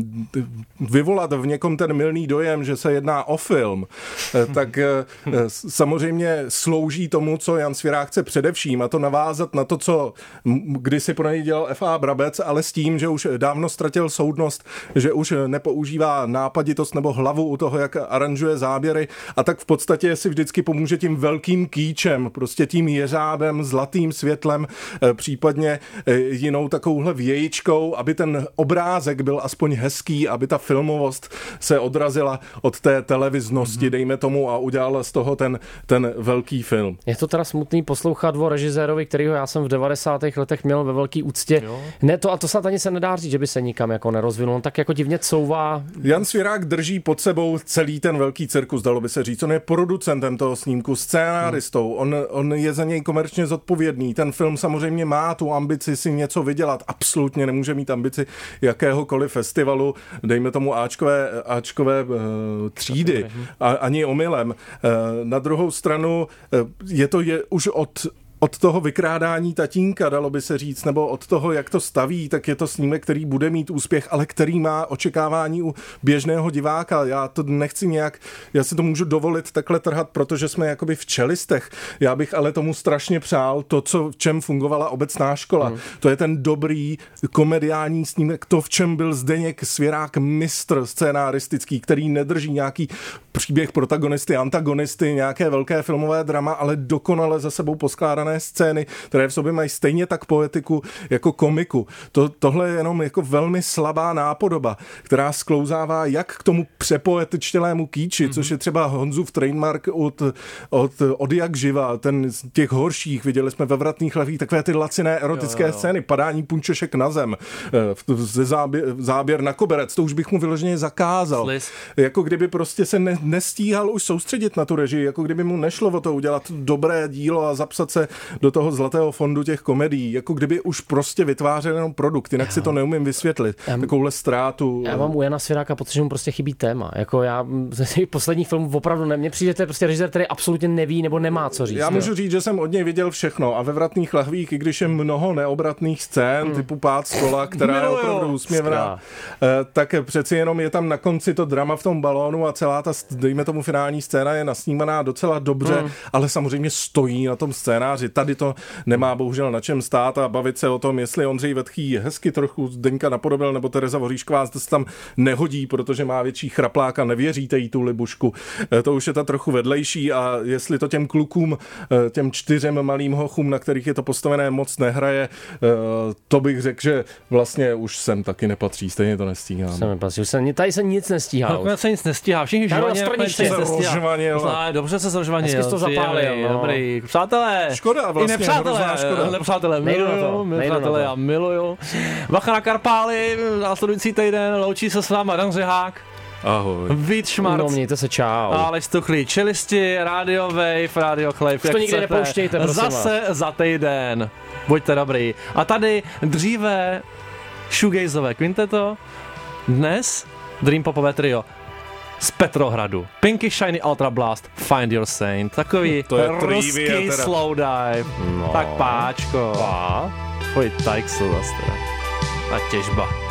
Speaker 3: vyvolat v někom ten mylný dojem, že se jedná o film, tak samozřejmě slouží tomu, co Jan Svěrák chce především, a to navázat na to, co kdysi pro něj dělal F A Brabec, ale s tím, že už dávno ztratil soudnost, že už nepoužívá nápaditost nebo hlavu u toho, jak aranžuje záběry, a tak v podstatě si vždycky pomůže tím velkým kýčem, prostě tím jeřábem, zlatým světlem, případně jinou takovouhle vějičkou, aby ten obrázek byl aspoň hezký, aby ta filmovost se odrazila od té televiznosti, mm-hmm. dejme tomu, a udělala z toho ten, ten velký film.
Speaker 2: Je to teda smutný poslouchat o režisérovi, kterýho já jsem v devadesátých letech měl ve velký úctě. Jo. Ne, to a to snad ani se nedá říct, že by se nikam jako nerozvinul. On tak jako divně couvá.
Speaker 3: Jan Svěrák drží pod sebou celý ten velký cirkus, dalo by se říct. On je producentem toho snímku, scénáristou. Hmm. On, on je za něj komerčně zodpovědný. Ten film samozřejmě má tu ambici si něco vydělat. Absolutně nemůže mít ambici jakéhokoliv festivalu, dejme tomu Ačkové, Ačkové uh, třídy. A, ani omylem. Uh, na druhou stranu uh, je to je už od od toho vykrádání tatínka, dalo by se říct, nebo od toho, jak to staví, tak je to snímek, který bude mít úspěch, ale který má očekávání u běžného diváka. Já to nechci nějak, já si to můžu dovolit takhle trhat, protože jsme jakoby v čelistech. Já bych ale tomu strašně přál to, co, v čem fungovala obecná škola. Hmm. To je ten dobrý komediální snímek, to, v čem byl Zdeněk Svěrák mistr scénaristický, který nedrží nějaký příběh protagonisty, antagonisty, nějaké velké filmové drama, ale dokonale za sebou poskládané scény, které v sobě mají stejně tak poetiku jako komiku. To, tohle je jenom jako velmi slabá nápodoba, která sklouzává jak k tomu přepoetičtělému kýči, mm-hmm. což je třeba Honzův trademark od, od, od jak živa, ten z těch horších, viděli jsme ve Vratných levích takové ty laciné erotické jo, jo, jo. scény, padání punčešek na zem, ze záběr, záběr na koberec, to už bych mu vyloženě zakázal. Sliz. Jako kdyby prostě se ne, nestíhal už soustředit na tu režii, jako kdyby mu nešlo o to udělat dobré dílo a zapsat se do toho zlatého fondu těch komedií, jako kdyby už prostě vytvářel jenom produkt, jinak jo. si to neumím vysvětlit, já, takovouhle ztrátu.
Speaker 2: Já mám u Jana Svěráka pocit, že mu prostě chybí téma, jako já poslední film opravdu ne, mně přijde, to je prostě režisér, který absolutně neví nebo nemá co říct.
Speaker 3: Já můžu říct, že jsem od něj viděl všechno a ve Vratných lahvích, i když je mnoho neobratných scén, hmm. typu pád stola, která je opravdu úsměvná, tak přeci jenom je tam na konci to drama v tom balónu a celá ta, dejme tomu, finální scéna je nasnímaná docela dobře, hmm. ale samozřejmě stojí na tom scénáři. Tady to nemá bohužel na čem stát a bavit se o tom, jestli Ondřej Vetchý hezky trochu Zdeňka napodobil, nebo Tereza Voříšková se tam nehodí, protože má větší chraplák a nevěříte jí tu Libušku. To už je ta trochu vedlejší a jestli to těm klukům, těm čtyřem malým hochům, na kterých je to postavené, moc nehraje, to bych řekl, že vlastně už sem taky nepatří, stejně to nestíhám.
Speaker 2: Sem nepatří, už se, tady se nic nestíhá.
Speaker 1: Nakonec se nic nestíhá, všichni žvaně. Dobře se zrožvanil.
Speaker 2: Hezky to zapálil.
Speaker 1: Dobrý. Přátelé.
Speaker 3: Škoda vlastně,
Speaker 1: i nepřátelé.
Speaker 3: Škoda.
Speaker 1: Nepřátelé miluju, nepřátelé já miluju. Bacha na Karpály, následující týden, loučí se s váma Dan Řehák.
Speaker 3: Ahoj.
Speaker 1: Vít Šmarc.
Speaker 2: No, mějte se, čau.
Speaker 1: Aleš Tuchlý, Čelisti, Radio Wave, Radio Chleb.
Speaker 2: To nikdy nepouštějte, prosím
Speaker 1: Zase
Speaker 2: vás.
Speaker 1: za týden. Buďte dobrý. A tady dříve shoegazové kvinteto, dnes Dream Popové trio z Petrohradu. Pinky Shiny Ultra Blast, Find Your Saint. Takový
Speaker 3: to je
Speaker 1: ruský slow dive. No. Tak páčko.
Speaker 2: Pá.
Speaker 1: Tvoj tajk jsou zase teda. A těžba.